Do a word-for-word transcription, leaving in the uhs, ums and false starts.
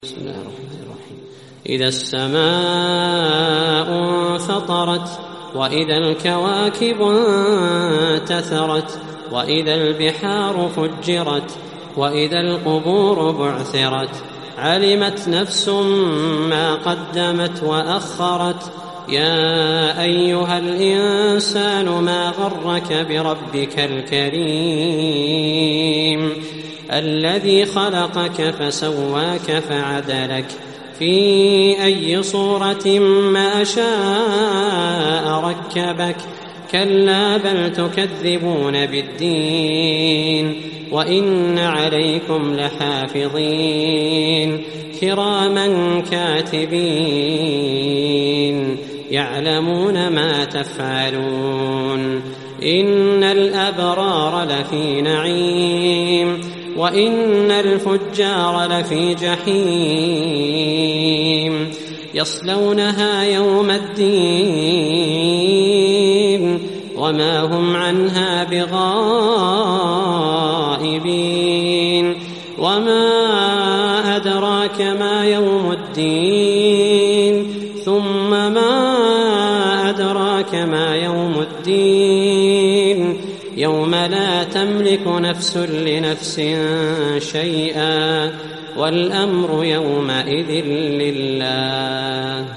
بسم الله الرحمن الرحيم. إذا السماء انفطرت وإذا الكواكب انتثرت وإذا البحار فجرت وإذا القبور بعثرت علمت نفس ما قدمت وأخرت. يا أيها الإنسان ما غرك بربك الكريم الذي خلقك فسواك فعدلك في أي صورة ما شاء ركبك. كلا بل تكذبون بالدين وإن عليكم لحافظين كراما كاتبين يعلمون ما تفعلون. إن الأبرار لفي نعيم وإن الفجار لفي جحيم يصلونها يوم الدين وما هم عنها بغائبين. وما أدراك ما يوم الدين ثم ما أدراك ما يوم الدين يوم لا تملك نفس لنفس شيئا والأمر يومئذ لله.